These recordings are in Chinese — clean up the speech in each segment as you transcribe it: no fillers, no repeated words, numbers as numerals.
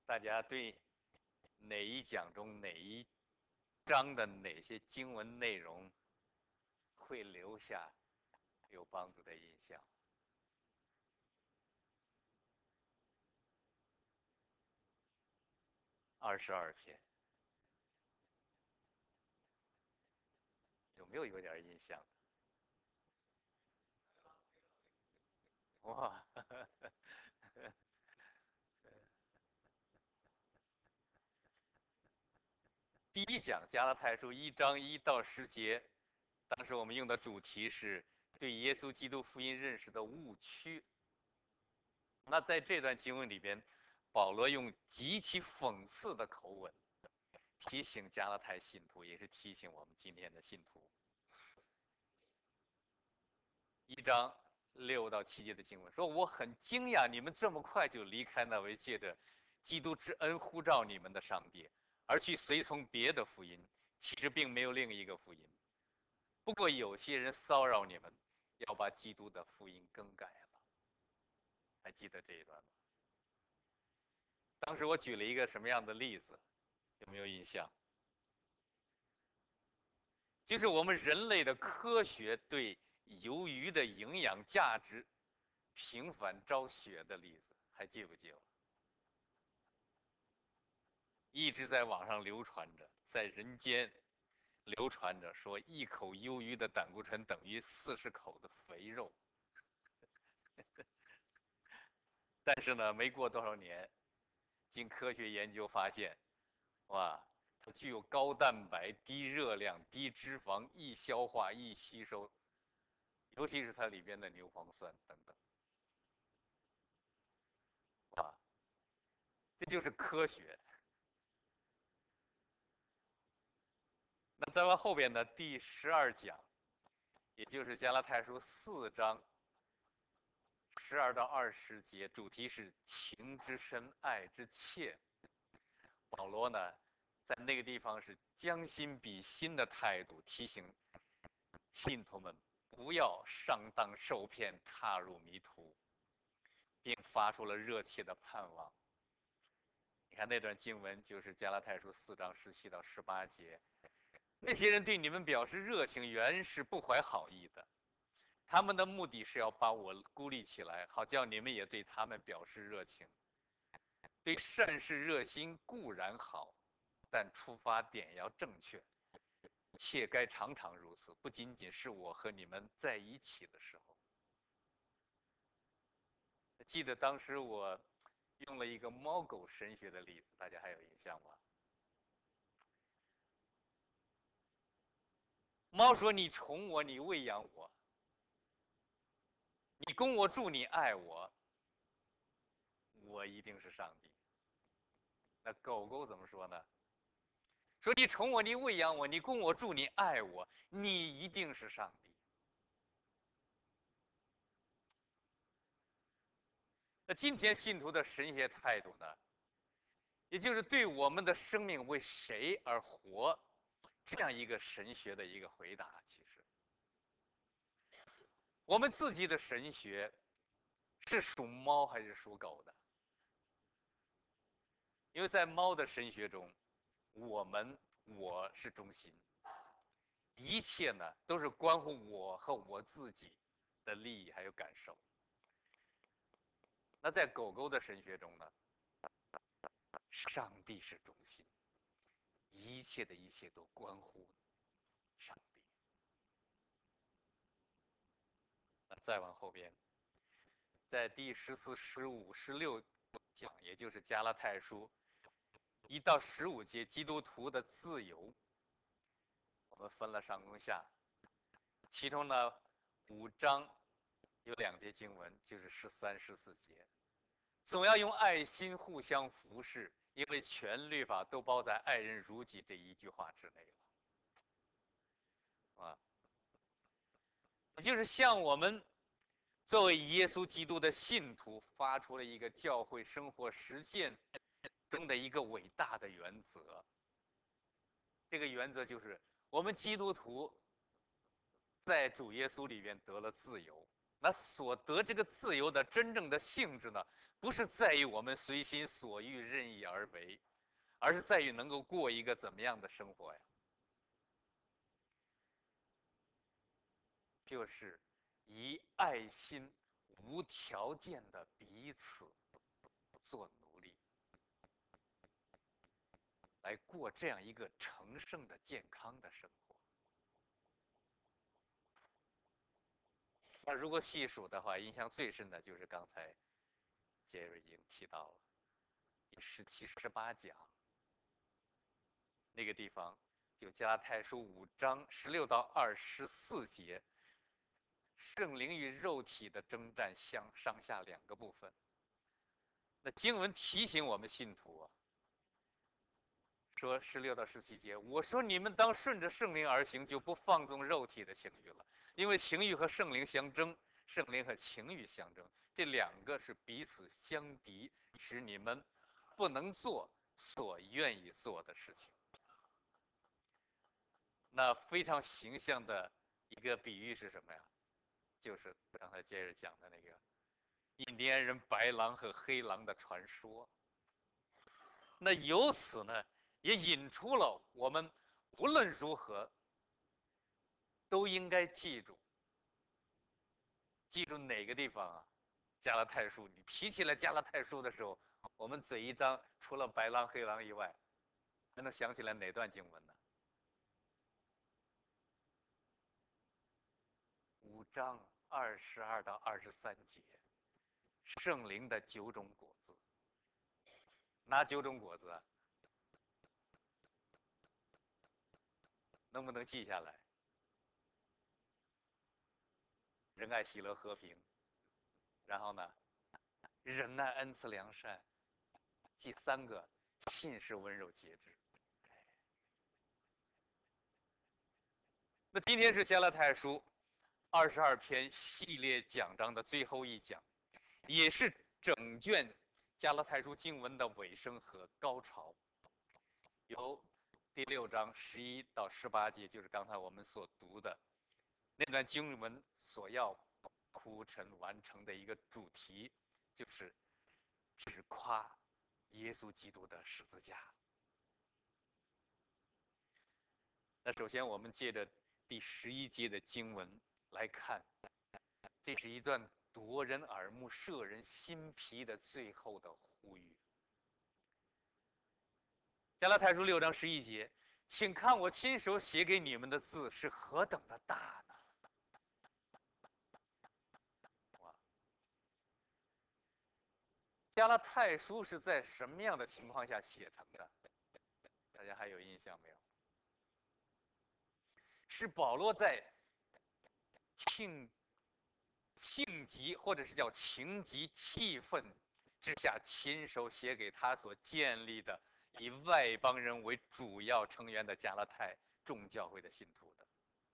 大家对哪一讲中哪一章的哪些经文内容会留下有帮助的印象？22篇有没有点印象？哇，第一讲加拉太书1章1到10节，当时我们用的主题是对耶稣基督福音认识的误区。那在这段经文里边，保罗用极其讽刺的口吻提醒加拉太信徒，也是提醒我们今天的信徒。1章6到7节的经文说：“我很惊讶，你们这么快就离开那位借着基督之恩呼召你们的上帝，而去随从别的福音。其实并没有另一个福音。不过有些人骚扰你们，要把基督的福音更改了。”还记得这一段吗？当时我举了一个什么样的例子？有没有印象？就是我们人类的科学对鱿鱼的营养价值频繁昭雪的例子，还记不记得？一直在网上流传着，在人间流传着，说一口鱿鱼的胆固醇等于40口的肥肉。但是呢，没过多少年，经科学研究发现，哇，它具有高蛋白、低热量、低脂肪、易消化、易吸收，尤其是它里边的牛磺酸等等，啊，这就是科学。那再往后边呢，第12讲，也就是加拉太书4章12到20节，主题是情之深，爱之切。保罗呢，在那个地方是将心比心的态度，提醒信徒们不要上当受骗，踏入迷途，并发出了热切的盼望。你看那段经文，就是加拉太书4章17到18节。那些人对你们表示热情，原是不怀好意的。他们的目的是要把我孤立起来，好叫你们也对他们表示热情。对善事热心固然好，但出发点要正确，切该常常如此，不仅仅是我和你们在一起的时候。记得当时我用了一个猫狗神学的例子，大家还有印象吗？猫说：“你宠我，你喂养我，你供我住，你爱我，我一定是上帝。”那狗狗怎么说呢？说：“你宠我，你喂养我，你供我住，你爱我，你一定是上帝。”那今天信徒的神学态度呢？也就是对我们的生命为谁而活这样一个神学的一个回答。其实，我们自己的神学是属猫还是属狗的？因为在猫的神学中，我是中心，一切呢都是关乎我和我自己的利益还有感受。那在狗狗的神学中呢，上帝是中心，一切的一切都关乎上帝。那再往后边，在第14、15、16讲，也就是加拉太书1到15节，基督徒的自由，我们分了上中下。其中呢，5章有2节经文，就是13、14节，总要用爱心互相服侍，因为全律法都包在"爱人如己"这一句话之内了，啊，也就是向我们作为耶稣基督的信徒发出了一个教会生活实践中的一个伟大的原则。这个原则就是，我们基督徒在主耶稣里边得了自由， 那所得这个自由的真正的性质呢，不是在于我们随心所欲、任意而为，而是在于能够过一个怎么样的生活呀？就是以爱心无条件的彼此做奴隶，来过这样一个成圣的、健康的生活。那如果细数的话，印象最深的就是刚才杰瑞已经提到了第17、18讲那个地方，就加拉太书5章16到24节，圣灵与肉体的征战上下两个部分。那经文提醒我们信徒啊，说16到17节，我说你们当顺着圣灵而行，就不放纵肉体的情欲了，因为情欲和圣灵相争，圣灵和情欲相争，这两个是彼此相敌，使你们不能做所愿意做的事情。那非常形象的一个比喻是什么呀？就是刚才接着讲的那个印第安人白狼和黑狼的传说。那由此呢，也引出了我们无论如何都应该记住哪个地方啊？加拉太书，你提起来加拉太书的时候，我们嘴一张，除了白狼、黑狼以外，还能想起来哪段经文呢？5章22到23节，圣灵的9种果子，哪9种果子啊？能不能记下来？仁爱、喜乐、和平，然后呢，忍耐、恩慈、良善，第3个，信是温柔、节制。那今天是加拉太书22篇系列讲章的最后一讲，也是整卷加拉太书经文的尾声和高潮，由第6章11到18节，就是刚才我们所读的那段经文所要铺陈完成的一个主题，就是只夸耶稣基督的十字架。那首先，我们借着第11节的经文来看，这是一段夺人耳目、摄人心脾的最后的呼吁。加拉太书6章11节，请看我亲手写给你们的字是何等的大呢？哇！加拉太书是在什么样的情况下写成的？大家还有印象没有？是保罗在庆急或者是叫情急气愤之下，亲手写给他所建立的以外邦人为主要成员的加拉太众教会的信徒的。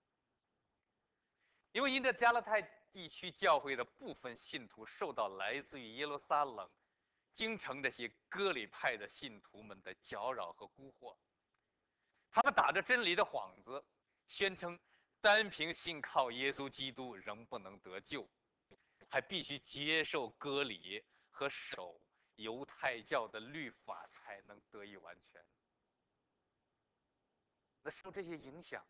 因为因着加拉太地区教会的部分信徒受到来自于耶路撒冷京城这些割礼派的信徒们的搅扰和蛊惑，他们打着真理的幌子，宣称单凭信靠耶稣基督仍不能得救，还必须接受割礼和守犹太教的律法才能得以完全。那受这些影响，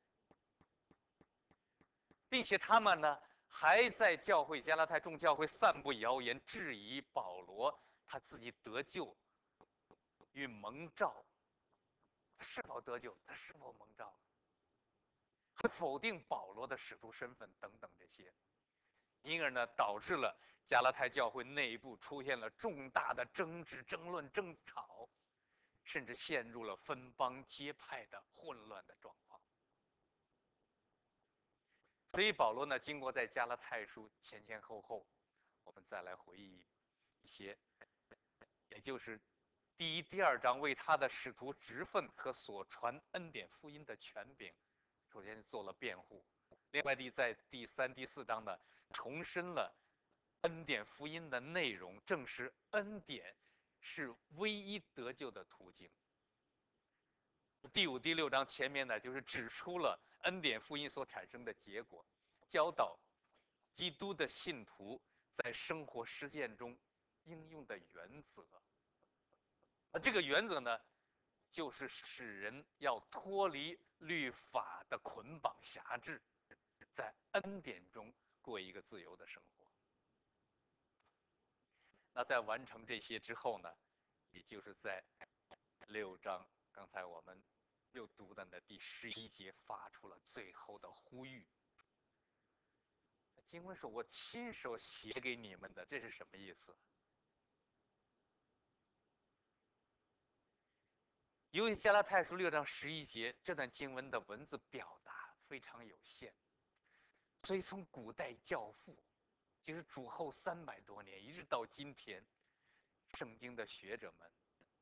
并且他们呢还在教会加拉太众教会散布谣言，质疑保罗他自己得救与蒙召，是否得救，他是否蒙召，还否定保罗的使徒身份等等这些，因而呢导致了加拉太教会内部出现了重大的争执、争论、争吵，甚至陷入了分帮结派的混乱的状况。所以保罗呢，经过在加拉太书前前后后，我们再来回忆一些，也就是第1、第2章为他的使徒职分和所传恩典福音的权柄，首先做了辩护。另外在第3、第4章呢，重申了恩典福音的内容，正是恩典是唯一得救的途径。第5、第6章前面呢，就是指出了恩典福音所产生的结果，教导基督的信徒在生活实践中应用的原则。这个原则呢，就是使人要脱离律法的捆绑辖制，在恩典中过一个自由的生活。那在完成这些之后呢，也就是在6章刚才我们又读的那第11节发出了最后的呼吁。经文说：“我亲手写给你们的，这是什么意思？”由于加拉太书6章11节这段经文的文字表达非常有限，所以从古代教父，就是主后300多年，一直到今天，圣经的学者们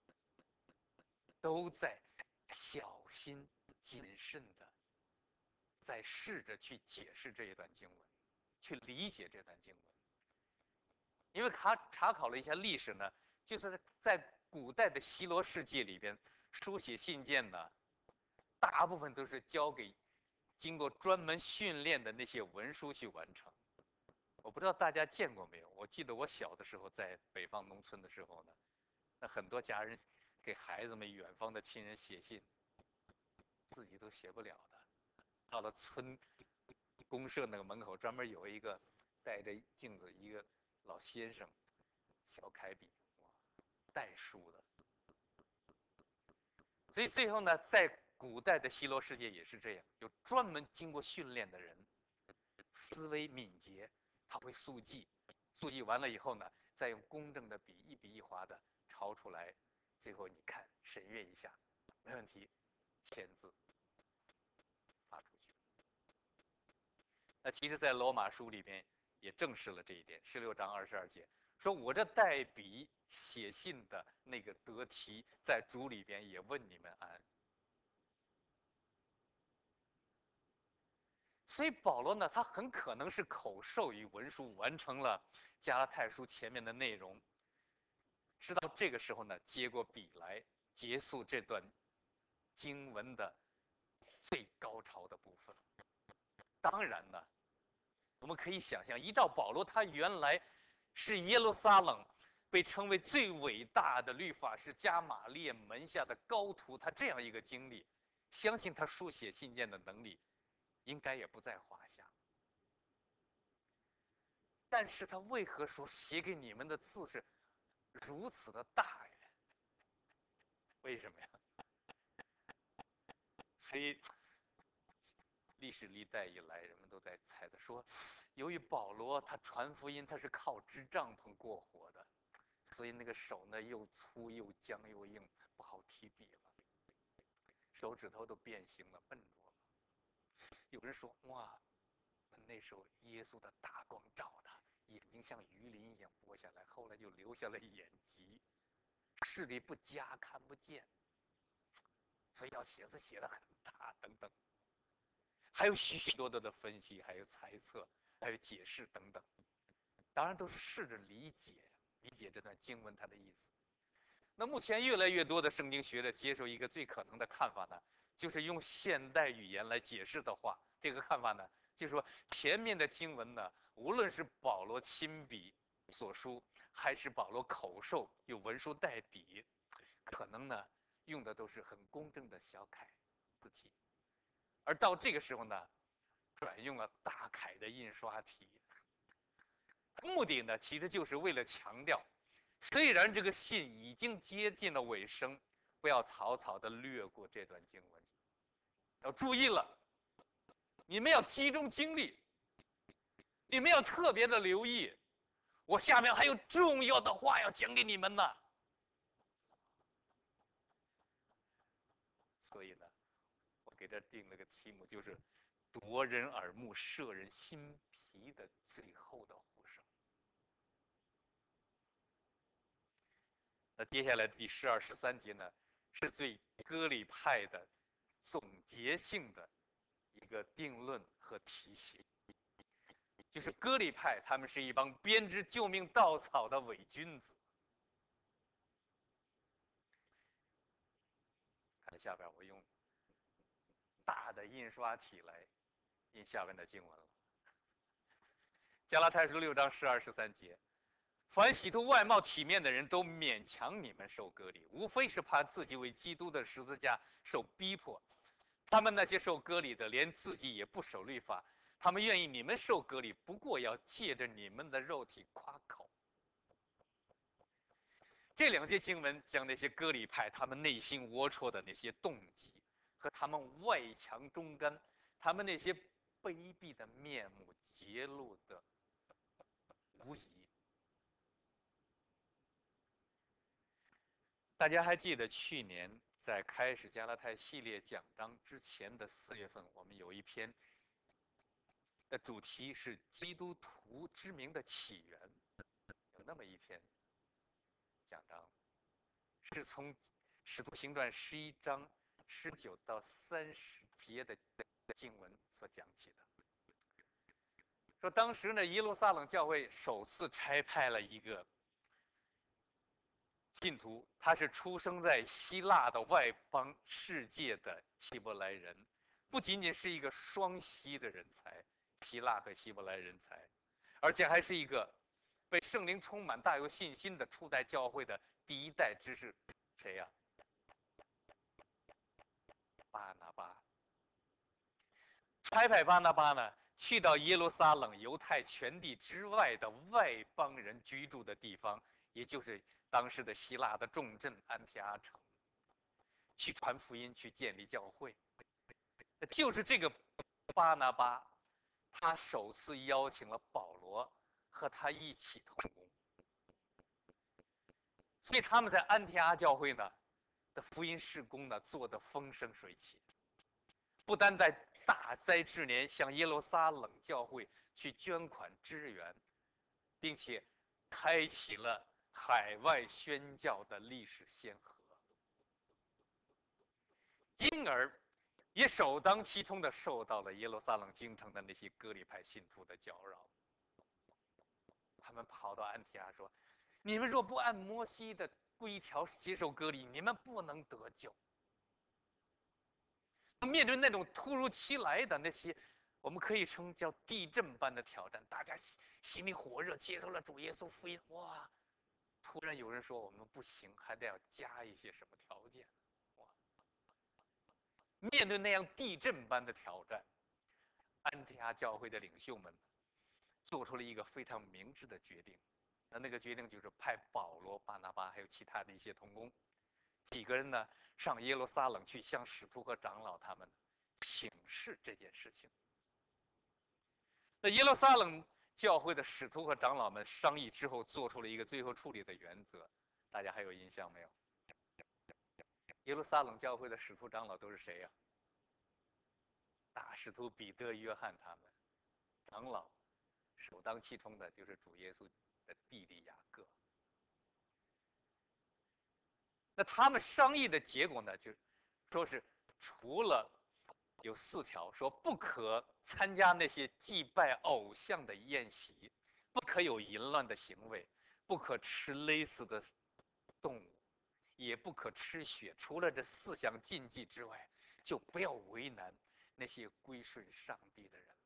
都在小心谨慎的在试着去解释这一段经文，去理解这段经文。因为查考了一下历史呢，就是在古代的希罗世界里边，书写信件呢，大部分都是交给经过专门训练的那些文书去完成。我不知道大家见过没有？我记得我小的时候在北方农村的时候呢，那很多家人给孩子们远方的亲人写信，自己都写不了的。到了村公社那个门口，专门有一个带着镜子一个老先生，小楷笔，代书的。所以最后呢，在古代的希罗世界也是这样，有专门经过训练的人，思维敏捷，他会速记，速记完了以后呢，再用公正的笔一笔一划的抄出来，最后你看审阅一下，没问题，签字发出去。那其实，在罗马书里边也证实了这一点，16章22节说：“我这代笔写信的那个得题，在主里边也问你们安。”所以保罗呢，他很可能是口授与文书完成了加拉太书前面的内容，直到这个时候呢，接过笔来结束这段经文的最高潮的部分。当然呢，我们可以想象，依照保罗他原来是耶路撒冷被称为最伟大的律法师加玛列门下的高徒，他这样一个经历，相信他书写信件的能力应该也不在话下。但是他为何说写给你们的字是如此的大呀？为什么呀？所以历史历代以来，人们都在猜的说，由于保罗他传福音，他是靠支帐篷过活的，所以那个手呢又粗又僵又硬，不好提笔了，手指头都变形了，笨拙了。有人说，哇，那时候耶稣的大光照他，眼睛像鱼鳞一样剥下来，后来就留下了眼疾，视力不佳，看不见，所以要写字写得很大等等。还有许许多多的分析，还有猜测，还有解释等等，当然都是试着理解这段经文它的意思。那目前越来越多的圣经学者接受一个最可能的看法呢，就是用现代语言来解释的话，这个看法呢，就是说前面的经文呢，无论是保罗亲笔所书，还是保罗口授有文书代笔，可能呢用的都是很公正的小楷字体。而到这个时候呢，转用了大楷的印刷体，目的呢，其实就是为了强调，虽然这个信已经接近了尾声，不要草草的略过这段经文，要注意了，你们要集中精力，你们要特别的留意，我下面还有重要的话要讲给你们呢。所以呢，我给这定了个题目，就是夺人耳目、摄人心脾的最后的呼声。那接下来第12、13节呢，是最割礼派的总结性的一个定论和提醒，就是割礼派他们是一帮编织救命稻草的伪君子。看下边，我用大的印刷体来印下面的经文了。 加拉太书6章12、13节，凡洗图外貌体面的人都勉强你们受割礼，无非是怕自己为基督的十字架受逼迫。他们那些受割礼的，连自己也不守律法，他们愿意你们受割礼，不过要借着你们的肉体夸口。这两节经文将那些割礼派他们内心龌龊的那些动机和他们外强中干，他们那些卑鄙的面目揭露的无疑。大家还记得去年在开始加拉太系列讲章之前的4月份，我们有一篇的主题是基督徒之名的起源，有那么一篇讲章，是从使徒行传11章19到30节的经文所讲起的。说当时呢，耶路撒冷教会首次差派了一个信徒，他是出生在希腊的外邦世界的希伯来人，不仅仅是一个双希的人才，希腊和希伯来人才，而且还是一个被圣灵充满、大有信心的初代教会的第一代执事。谁呀？巴拿巴。差派巴拿巴呢，去到耶路撒冷犹太全地之外的外邦人居住的地方，也就是当时的希腊的重镇安提阿城，去传福音，去建立教会。就是这个巴拿巴，他首次邀请了保罗和他一起同工，所以他们在安提阿教会呢的福音事工呢做得风生水起，不单在大灾之年向耶路撒冷教会去捐款支援，并且开启了海外宣教的历史先河，因而也首当其冲地受到了耶路撒冷京城的那些割礼派信徒的搅扰。他们跑到安提阿说：“你们若不按摩西的规条接受割礼，你们不能得救。”面对那种突如其来的那些，我们可以称叫地震般的挑战，大家心里火热，接受了主耶稣福音。哇！突然有人说我们不行，还得要加一些什么条件。哇！面对那样地震般的挑战，安提阿教会的领袖们做出了一个非常明智的决定。那个决定就是派保罗、巴拿巴还有其他的一些同工，几个人呢上耶路撒冷去向使徒和长老他们请示这件事情。那耶路撒冷教会的使徒和长老们商议之后，做出了一个最后处理的原则，大家还有印象没有？耶路撒冷教会的使徒长老都是谁呀？大使徒彼得、约翰他们，长老首当其冲的就是主耶稣的弟弟雅各。那他们商议的结果呢，就说是除了有4条，说不可参加那些祭拜偶像的宴席，不可有淫乱的行为，不可吃勒死的动物，也不可吃血。除了这4项禁忌之外，就不要为难那些归顺上帝的人了。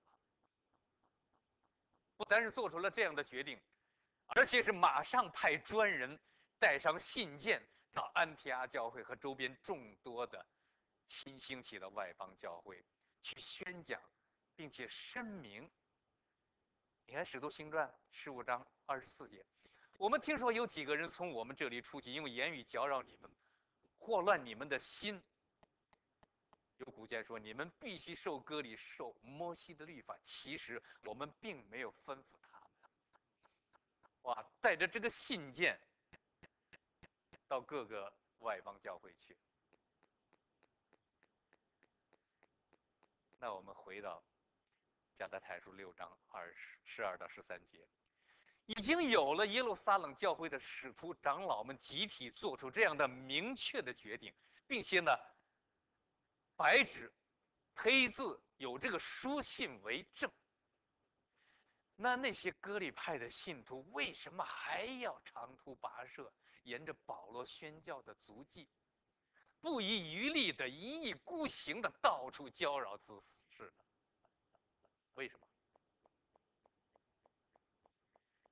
不单是做出了这样的决定，而且是马上派专人带上信件到安提阿教会和周边众多的新兴起的外邦教会去宣讲，并且声明。你看《使徒行传》15章24节，我们听说有几个人从我们这里出去，用言语搅扰你们，祸乱你们的心。有古见说，你们必须受割礼，受摩西的律法。其实我们并没有吩咐他们。哇，带着这个信件到各个外邦教会去。那我们回到加拉太书6章12到13节，已经有了耶路撒冷教会的使徒长老们集体做出这样的明确的决定，并且呢，白纸黑字有这个书信为证。那些割礼派的信徒为什么还要长途跋涉，沿着保罗宣教的足迹，不遗余力的一意孤行的到处搅扰滋事呢？为什么？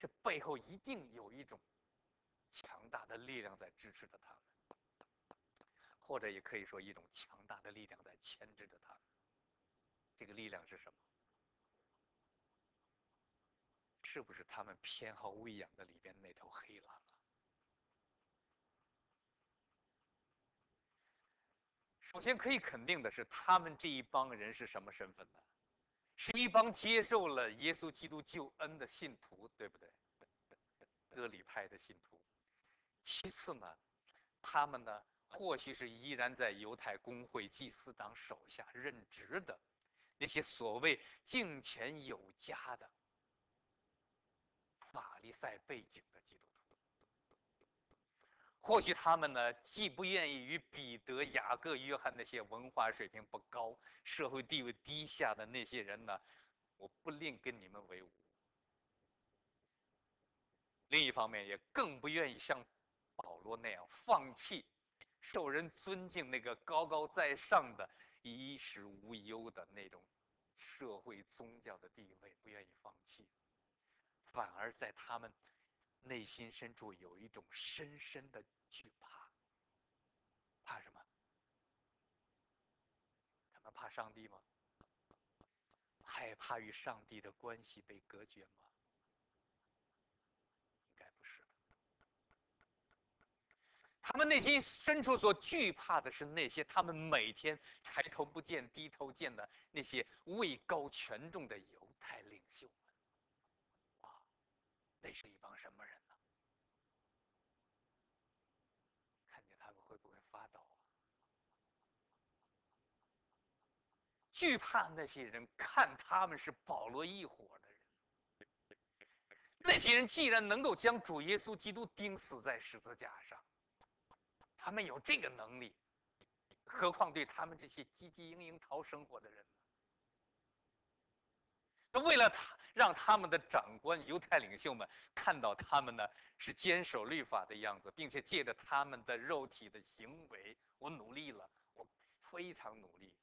这背后一定有一种强大的力量在支持着他们，或者也可以说一种强大的力量在牵制着他们。这个力量是什么？是不是他们偏好喂养的里边那头黑狼啊？首先可以肯定的是，他们这一帮人是什么身份呢？是一帮接受了耶稣基督救恩的信徒，对不对？割礼派的信徒。其次呢，他们呢，或许是依然在犹太公会祭司长手下任职的那些所谓敬虔有加的法利赛背景的基督徒。或许他们呢，既不愿意与彼得、雅各、约翰那些文化水平不高、社会地位低下的那些人呢，我不吝跟你们为伍。另一方面，也更不愿意像保罗那样放弃受人尊敬、那个高高在上的、衣食无忧的那种社会宗教的地位，不愿意放弃，反而在他们内心深处有一种深深的惧怕。怕什么？他们怕上帝吗？害怕与上帝的关系被隔绝吗？应该不是的。他们内心深处所惧怕的是那些他们每天抬头不见低头见的那些位高权重的犹太领袖们。哇，那是一帮什么人呢？看见他们会不会发抖啊？惧怕那些人看他们是保罗一伙的人。那些人既然能够将主耶稣基督钉死在十字架上，他们有这个能力，何况对他们这些汲汲营营讨生活的人呢？为了让他们的长官、犹太领袖们看到他们呢是坚守律法的样子，并且借着他们的肉体的行为，我努力了，我非常努力，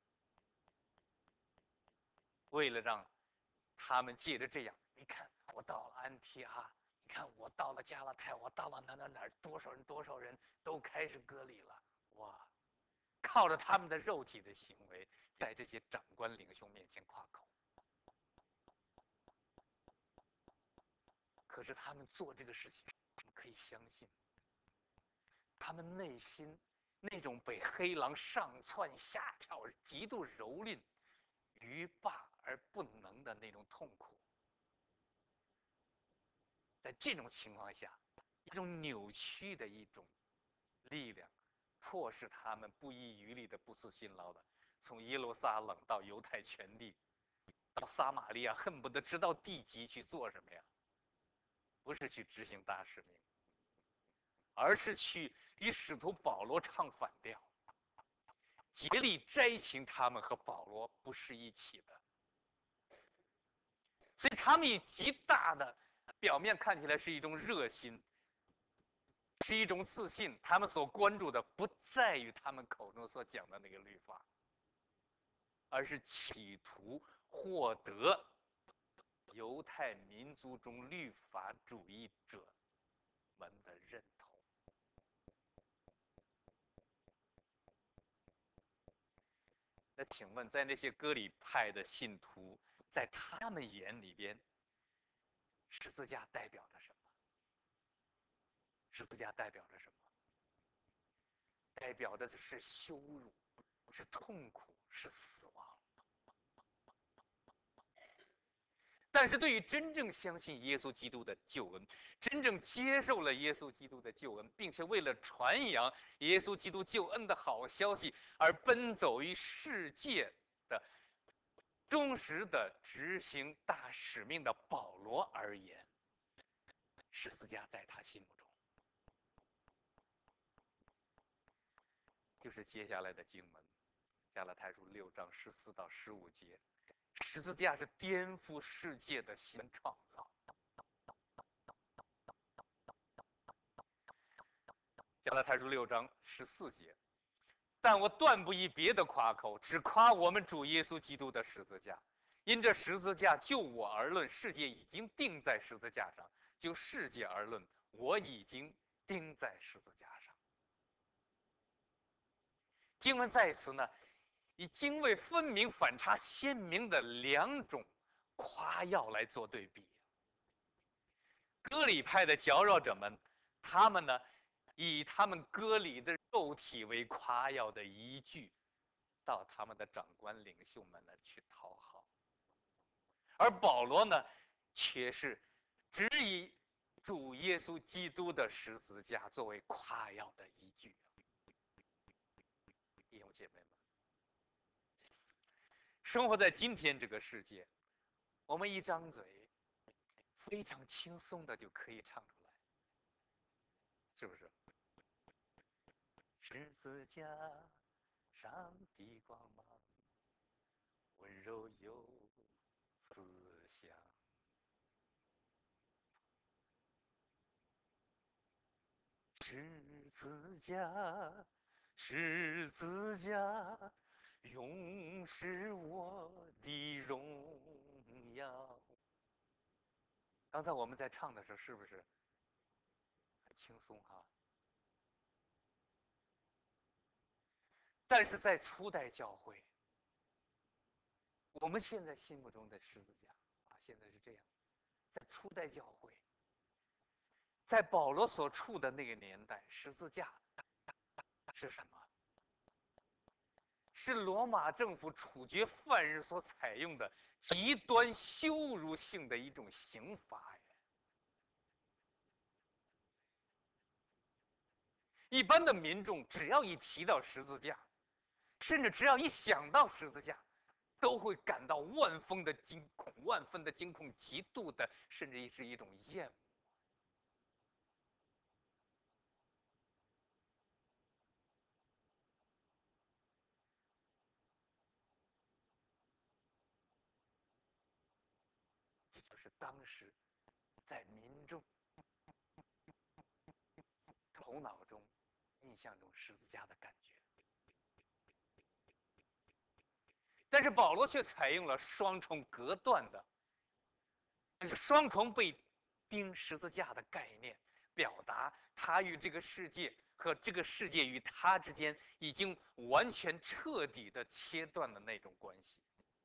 为了让他们借着这样，你看我到了安提阿，你看我到了加拉太，我到了哪儿，多少人都开始割礼了，哇！靠着他们的肉体的行为，在这些长官领袖面前夸口。可是他们做这个事情，我们可以相信，他们内心那种被黑狼上蹿下跳、极度蹂躏、欲罢而不能的那种痛苦，在这种情况下，一种扭曲的一种力量，迫使他们不遗余力的、不辞辛劳的，从耶路撒冷到犹太全地，到撒玛利亚，恨不得直到地极去做什么呀？不是去执行大使命，而是去与使徒保罗唱反调，竭力摘清他们和保罗不是一起的。所以他们以极大的表面看起来是一种热心，是一种自信，他们所关注的不在于他们口中所讲的那个律法，而是企图获得犹太民族中律法主义者们的认同。那请问，在那些割礼派的信徒，在他们眼里边，十字架代表着什么？十字架代表着什么？代表的是羞辱，是痛苦，是死亡。但是对于真正相信耶稣基督的救恩，真正接受了耶稣基督的救恩，并且为了传扬耶稣基督救恩的好消息而奔走于世界的忠实的执行大使命的保罗而言，十字架在他心目中就是接下来的经文，加拉太书6章14到15节，十字架是颠覆世界的新创造。加拉太书6章14节，但我断不以别的夸口，只夸我们主耶稣基督的十字架。因这十字架就我而论，世界已经定在十字架上， 就世界而论，我已经钉在十字架上。经文在此呢，以泾渭分明、反差鲜明的两种夸耀来做对比。割礼派的搅扰者们，他们呢，以他们割礼的肉体为夸耀的依据，到他们的长官领袖们那去讨好；而保罗呢，却是只以主耶稣基督的十字架作为夸耀的依据。弟兄姐妹们，生活在今天这个世界，我们一张嘴，非常轻松的就可以唱出来，是不是？十字架上的光芒，温柔又慈祥。十字架，十字架，永是我的荣耀。刚才我们在唱的时候，是不是很轻松哈？但是在初代教会，我们现在心目中的十字架啊，现在是这样，在初代教会，在保罗所处的那个年代，十字架是什么？是罗马政府处决犯人所采用的极端羞辱性的一种刑罚呀！一般的民众只要一提到十字架，甚至只要一想到十字架，都会感到万分的惊恐，万分的惊恐，极度的，甚至是一种厌恶。这就是当时在民众头脑中、印象中十字架的感觉。但是保罗却采用了双重隔断的，就是双重被钉十字架的概念，表达他与这个世界和这个世界与他之间已经完全彻底的切断的那种关系。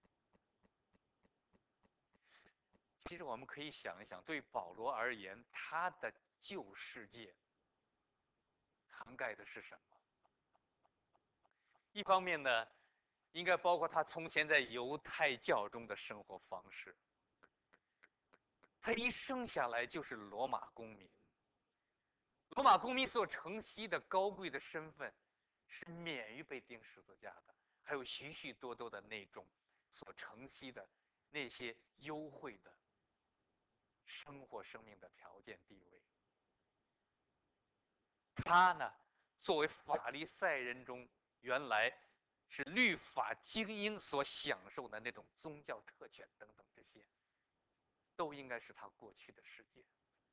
其实我们可以想一想，对保罗而言，他的旧世界涵盖的是什么？一方面呢，应该包括他从前在犹太教中的生活方式。他一生下来就是罗马公民，罗马公民所承袭的高贵的身份，是免于被钉十字架的，还有许许多多的那种所承袭的那些优惠的生活、生命的条件地位。他呢，作为法利赛人中原来是律法精英所享受的那种宗教特权等等，这些都应该是他过去的世界。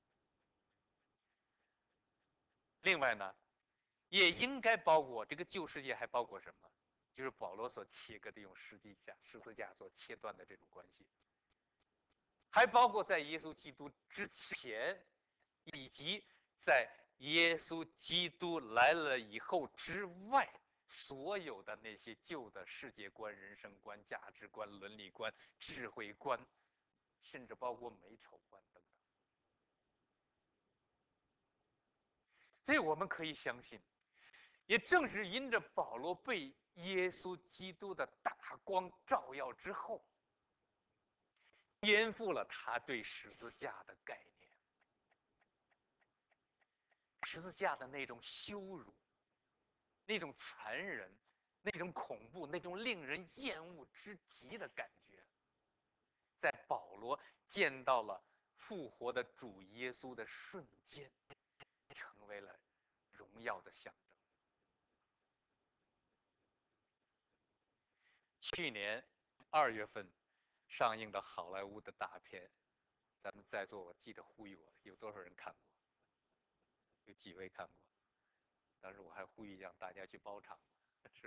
另外呢，也应该包括这个旧世界，还包括什么？就是保罗所切割的用十字架所切断的这种关系，还包括在耶稣基督之前，以及在耶稣基督来了以后之外，所有的那些旧的世界观、人生观、价值观、伦理观、智慧观，甚至包括美丑观等等。所以我们可以相信，也正是因着保罗被耶稣基督的大光照耀之后，颠覆了他对十字架的概念，十字架的那种羞辱、那种残忍、那种恐怖、那种令人厌恶之极的感觉，在保罗见到了复活的主耶稣的瞬间，成为了荣耀的象征。去年2月份上映的好莱坞的大片，咱们在座我记得呼吁我，有多少人看过？有几位看过？当时我还呼吁让大家去包场，是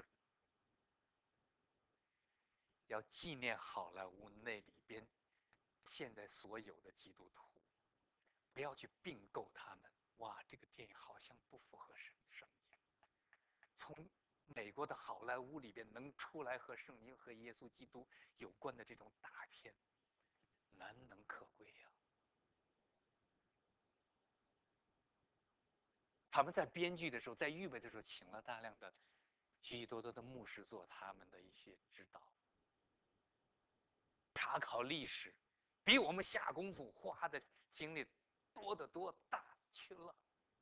要纪念好莱坞那里边现在所有的基督徒， 不要去并购他们。哇，这个电影好像不符合圣经。从美国的好莱坞里边能出来和圣经和耶稣基督有关的这种大片，难能可贵呀。他们在编剧的时候，在预备的时候，请了大量的许许多多的牧师做他们的一些指导，查考历史，比我们下功夫花的精力多得多，大去了。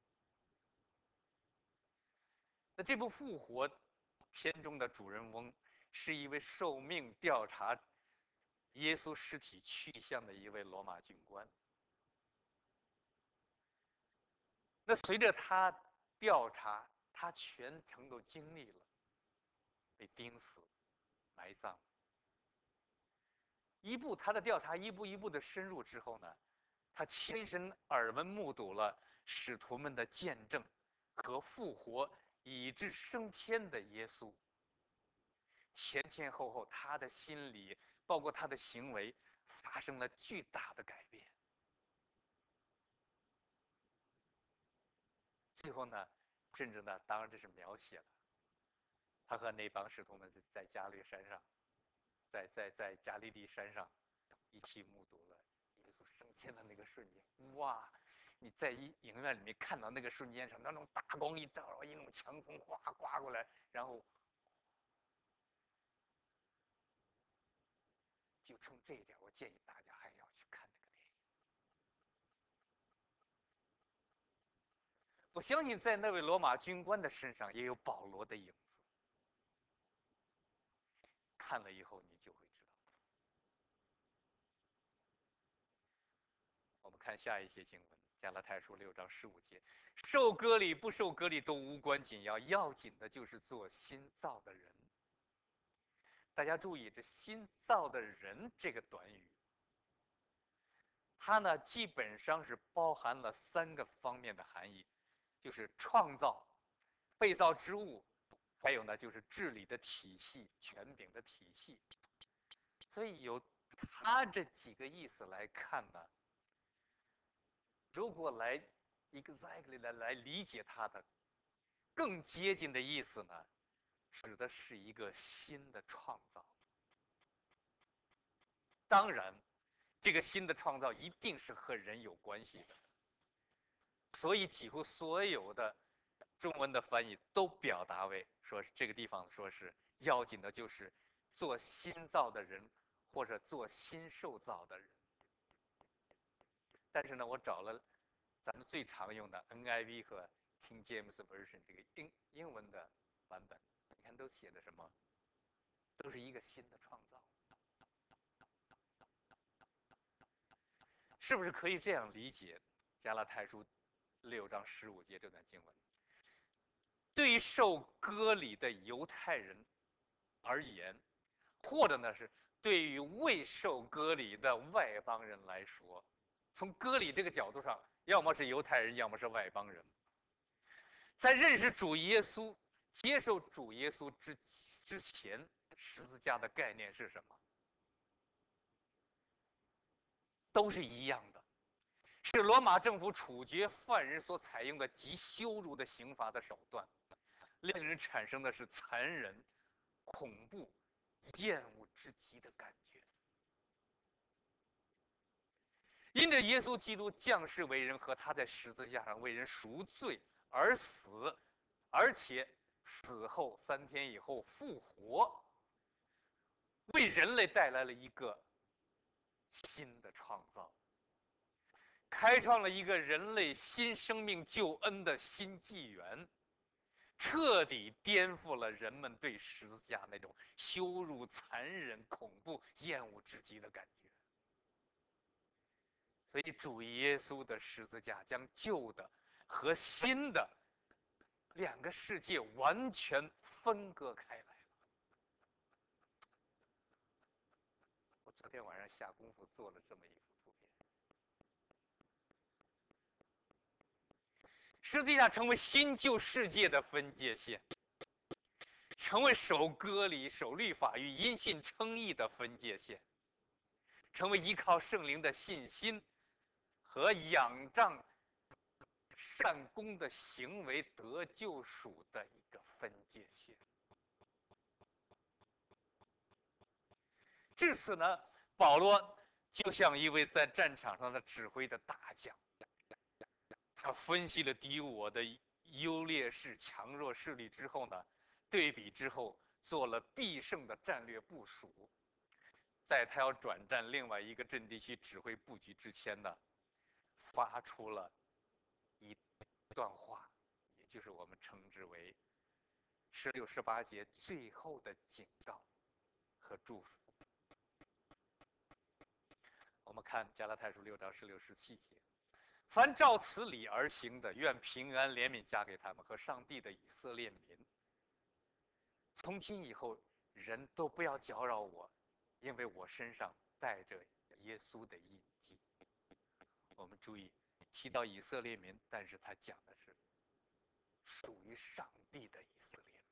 那这部《复活》片中的主人翁是一位受命调查耶稣尸体去向的一位罗马军官。那随着他调查，他全程都经历了被钉死、埋葬。他的调查一步一步的深入之后呢，他亲身耳闻目睹了使徒们的见证和复活以致升天的耶稣。前前后后，他的心理包括他的行为发生了巨大的改变。最后呢，甚至呢，当然这是描写了他和那帮使徒们在加利山上，在加利利山上一起目睹了耶稣升天的那个瞬间。哇！你在影院里面看到那个瞬间上，那种大光一照，一种强风哗刮过来，然后就冲这一点，我建议大家还要去看这个电影。我相信在那位罗马军官的身上也有保罗的影子，看了以后你就会知道。我们看下一节经文，加拉太书6章15节，受割礼不受割礼都无关紧要，要紧的就是做新造的人。大家注意，这新造的人这个短语，它呢基本上是包含了3个方面的含义，就是创造、被造之物，还有呢就是治理的体系、权柄的体系。所以有它这几个意思来看呢，如果来 exactly 来理解它的更接近的意思呢，指的是一个新的创造。当然，这个新的创造一定是和人有关系的，所以几乎所有的中文的翻译都表达为说这个地方说是要紧的就是做新造的人或者做新受造的人。但是呢，我找了咱们最常用的 NIV 和 King James Version 这个英文的版本，你看都写的什么？都是一个新的创造，是不是可以这样理解加拉太书6章15节这段经文？对于受割礼的犹太人而言，或者呢是对于未受割礼的外邦人来说，从割礼这个角度上，要么是犹太人，要么是外邦人，在认识主耶稣、接受主耶稣之前，十字架的概念是什么？都是一样的，是罗马政府处决犯人所采用的极羞辱的刑罚的手段，令人产生的是残忍、恐怖、厌恶之极的感觉。因着耶稣基督降世为人和他在十字架上为人赎罪而死，而且死后3天以后复活，为人类带来了一个新的创造，开创了一个人类新生命救恩的新纪元，彻底颠覆了人们对十字架那种羞辱、残忍、恐怖、厌恶至极的感觉。所以主耶稣的十字架将旧的和新的2个世界完全分割开来了。我昨天晚上下功夫做了这么一幅图片，十字架成为新旧世界的分界线，成为守割礼、守律法与因信称义的分界线，成为依靠圣灵的信心和仰仗善功的行为得救赎的一个分界线。至此呢，保罗就像一位在战场上的指挥的大将，他分析了敌我的优劣势、强弱势力之后呢，对比之后做了必胜的战略部署。在他要转战另外一个阵地去指挥布局之前呢，发出了一段话，也就是我们称之为16、18节最后的警告和祝福。我们看加拉太书6章16、17节：凡照此理而行的，愿平安怜悯加给他们和上帝的以色列民。从今以后，人都不要搅扰我，因为我身上带着耶稣的印记。我们注意提到以色列民，但是他讲的是属于上帝的以色列民。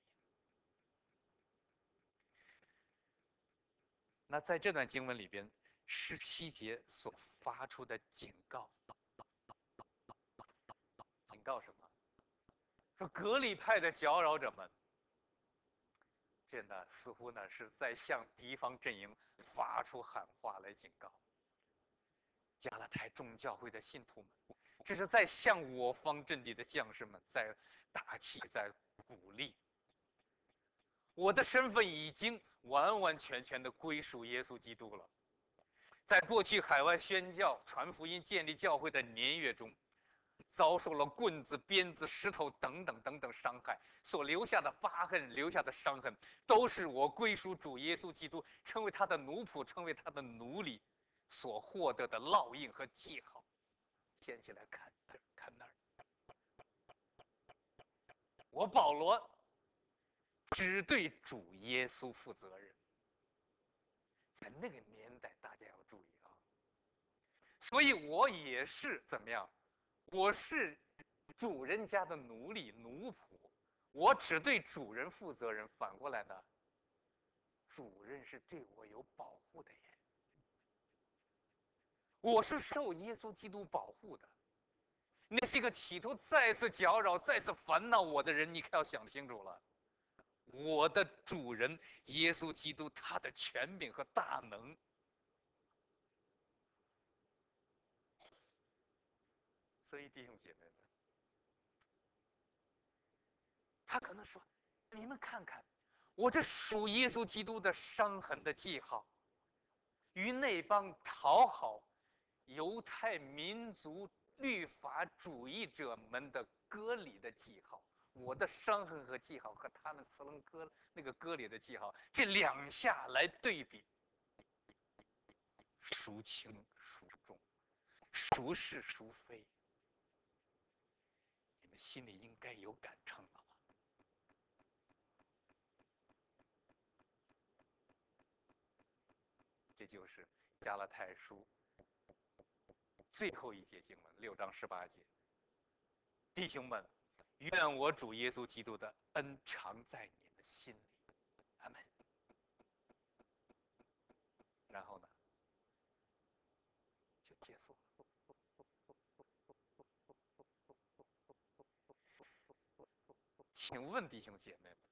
那在这段经文里边，17节所发出的警告，警告什么？说革礼派的搅扰者们，这呢似乎呢是在向敌方阵营发出喊话来警告加拉太众教会的信徒们，这是在向我方阵地的将士们在打气，在鼓励。我的身份已经完完全全的归属耶稣基督了。在过去海外宣教、传福音、建立教会的年月中，遭受了棍子、鞭子、石头等等等等伤害，所留下的疤痕、留下的伤痕，都是我归属主耶稣基督，成为他的奴仆，成为他的奴隶所获得的烙印和记号。掀起来看这儿看那儿，我保罗只对主耶稣负责任。在那个年代，大家要注意啊。所以我也是怎么样？我是主人家的奴隶、奴仆，我只对主人负责任。反过来呢，主人是对我有保护的耶。我是受耶稣基督保护的。那些个企图再次搅扰、再次烦恼我的人，你可要想清楚了。我的主人耶稣基督，他的权柄和大能。所以弟兄姐妹们，他可能说：“你们看看，我这属耶稣基督的伤痕的记号，与那帮讨好犹太民族律法主义者们的割礼的记号，我的伤痕和记号和他们茨楞割那个割礼的记号，这两下来对比，孰轻孰重，孰是孰非，你们心里应该有杆秤了吧？”这就是加拉太书最后一节经文6章18节。弟兄们，愿我主耶稣基督的恩常在你们心里。阿门。然后呢，就结束了。请问弟兄姐妹们，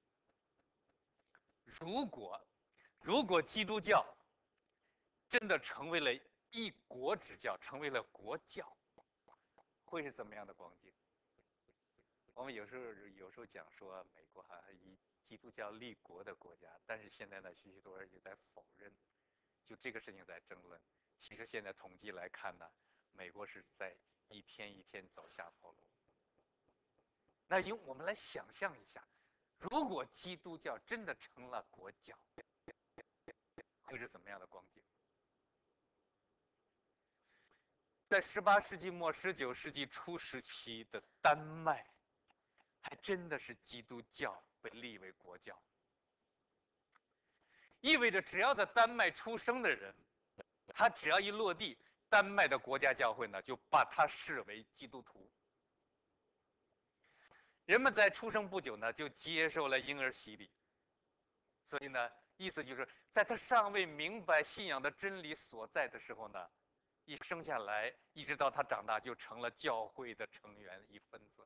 如果基督教真的成为了一国之教，成为了国教，会是怎么样的光景？我们有时候讲说美国以基督教立国的国家，但是现在呢，许多人就在否认，就这个事情在争论。其实现在统计来看呢，美国是在一天一天走下坡路。那用我们来想象一下，如果基督教真的成了国教，会是怎么样的光景？在18世纪末、19世纪初时期的丹麦，还真的是基督教被立为国教，意味着只要在丹麦出生的人，他只要一落地，丹麦的国家教会呢就把他视为基督徒。人们在出生不久呢就接受了婴儿洗礼，所以呢，意思就是在他尚未明白信仰的真理所在的时候呢， 一生下来，一直到他长大，就成了教会的成员一份子了。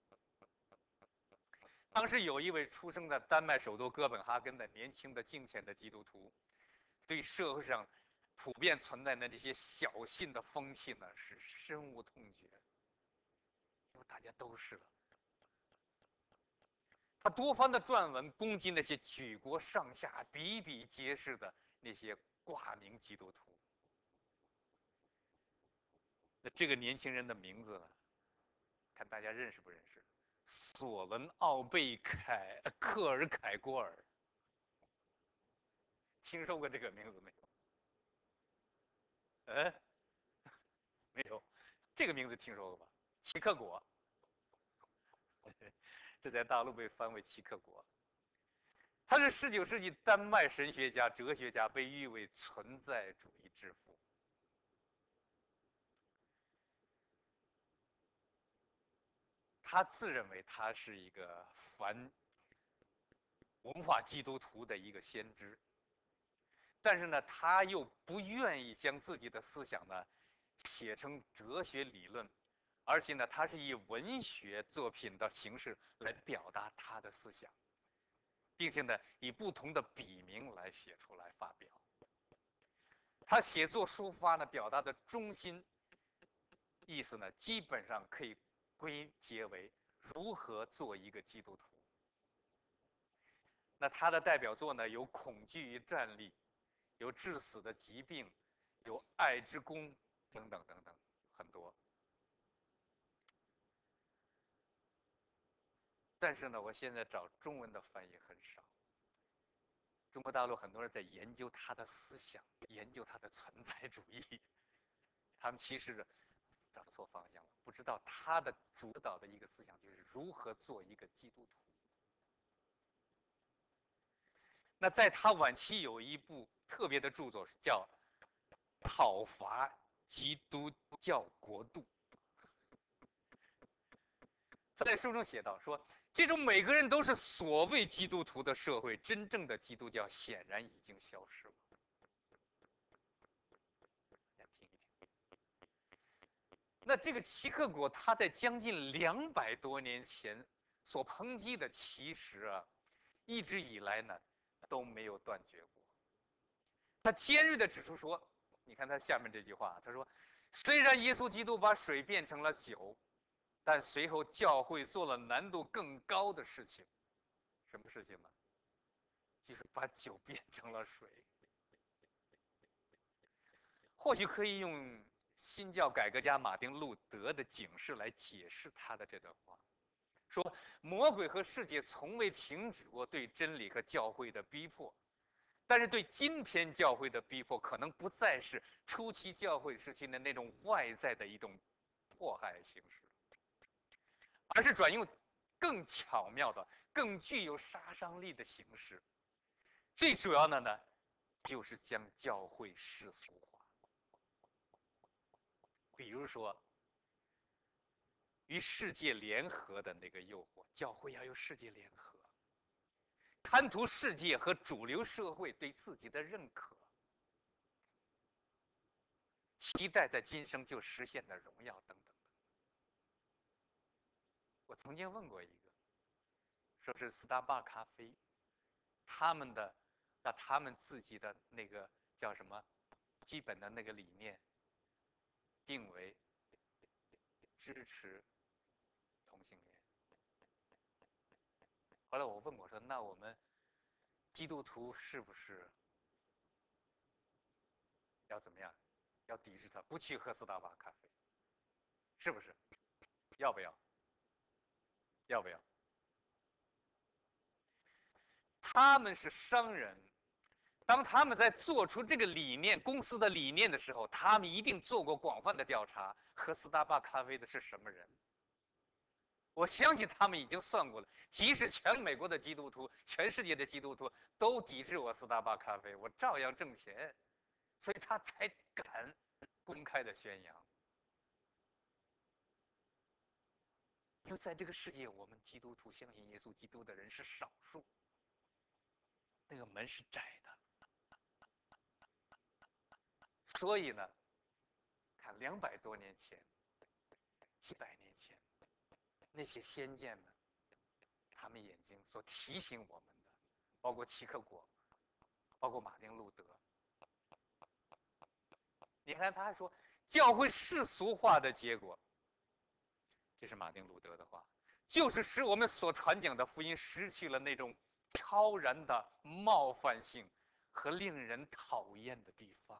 当时有一位出生在丹麦首都哥本哈根的年轻的敬虔的基督徒，对社会上普遍存在的这些小信的风气呢是深恶痛绝，因为大家都是了。他多番的撰文攻击那些举国上下比比皆是的那些挂名基督徒。那这个年轻人的名字呢？看大家认识不认识？索伦·奥贝克尔凯郭尔，听说过这个名字没有？嗯，没有。这个名字听说过吧？齐克果，这在大陆被翻为齐克果。他是19世纪丹麦神学家、哲学家，被誉为存在主义之父。他自认为他是一个反文化基督徒的一个先知，但是呢，他又不愿意将自己的思想呢写成哲学理论，而且呢，他是以文学作品的形式来表达他的思想，并且呢，以不同的笔名来写出来发表。他写作抒发呢，表达的中心意思呢，基本上可以归结为如何做一个基督徒。那他的代表作呢，有《恐惧与战栗》，有《致死的疾病》，有《爱之功》等等等等，很多。但是呢，我现在找中文的翻译很少。中国大陆很多人在研究他的思想，研究他的存在主义，他们其实找错方向了，不知道他的主导的一个思想就是如何做一个基督徒。那在他晚期有一部特别的著作叫讨伐基督教国度。他在书中写道说，这种每个人都是所谓基督徒的社会，真正的基督教显然已经消失了。大家听一听。那这个齐克果他在将近200多年前所抨击的，其实啊，一直以来呢都没有断绝过。他尖锐地指出说，你看他下面这句话，他说，虽然耶稣基督把水变成了酒，但随后教会做了难度更高的事情。什么事情呢？就是把酒变成了水。或许可以用新教改革家马丁·路德的警示来解释他的这段话，说魔鬼和世界从未停止过对真理和教会的逼迫，但是对今天教会的逼迫可能不再是初期教会时期的那种外在的一种迫害形式，而是转用更巧妙的、更具有杀伤力的形式。最主要的呢，就是将教会世俗化。比如说，与世界联合的那个诱惑，教会要与世界联合，贪图世界和主流社会对自己的认可，期待在今生就实现的荣耀等等。我曾经问过一个，说是斯大坝咖啡，他们的把他们自己的那个叫什么基本的那个理念定为支持同性恋。后来我问我说，那我们基督徒是不是要怎么样？要抵制他，不去喝斯大巴咖啡，是不是？要不要？要不要？他们是商人，当他们在做出这个理念、公司的理念的时候，他们一定做过广泛的调查，喝斯大巴咖啡的是什么人。我相信他们已经算过了，即使全美国的基督徒、全世界的基督徒都抵制我斯大巴咖啡，我照样挣钱，所以他才敢公开的宣扬。因为在这个世界，我们基督徒相信耶稣基督的人是少数，那个门是窄的，所以呢， 看200多年前、几百年前，那些先见们，他们眼睛所提醒我们的，包括齐克果，包括马丁路德。你看，他还说，教会世俗化的结果，这是马丁路德的话，就是使我们所传讲的福音失去了那种超然的冒犯性和令人讨厌的地方，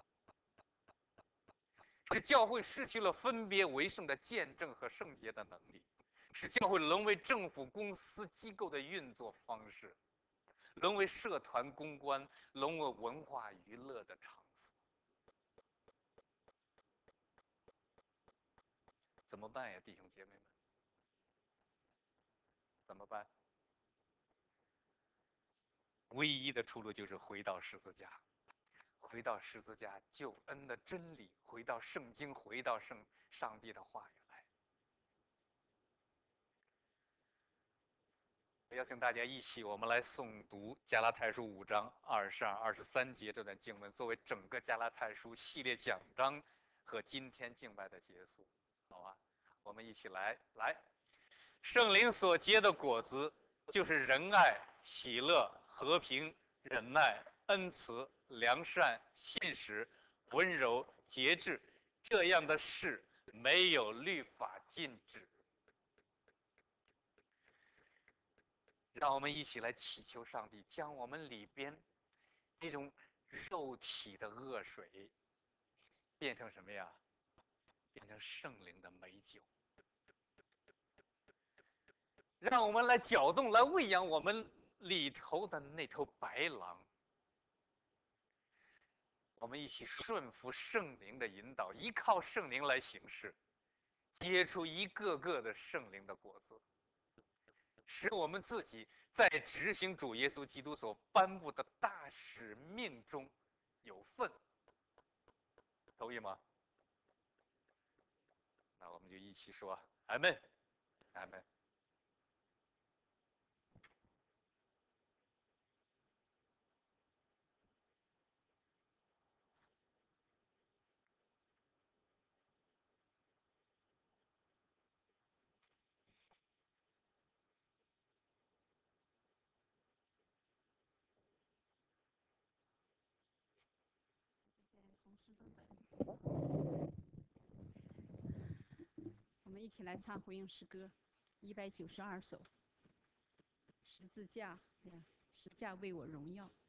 使教会失去了分别为圣的见证和圣洁的能力，使教会沦为政府、公司、机构的运作方式，沦为社团公关，沦为文化娱乐的场所。怎么办呀，弟兄姐妹们？怎么办？唯一的出路就是回到十字架，回到十字架救恩的真理，回到圣经，回到上帝的话语来。我邀请大家一起，我们来诵读加拉太书5章22、23节这段经文，作为整个加拉太书系列讲章和今天敬拜的结束。好啊，我们一起来。圣灵所结的果子，就是仁爱、喜乐、和平、忍耐、恩慈、良善、信实、温柔、节制，这样的事没有律法禁止。让我们一起来祈求上帝，将我们里边那种肉体的恶水变成什么呀？变成圣灵的美酒，让我们来搅动、来喂养我们里头的那头白狼。我们一起顺服圣灵的引导，依靠圣灵来行事，结出一个个的圣灵的果子，使我们自己在执行主耶稣基督所颁布的大使命中有份。同意吗？那我们就一起说阿门，阿门。 我们一起来唱回应诗歌192首，十字架，十架为我荣耀。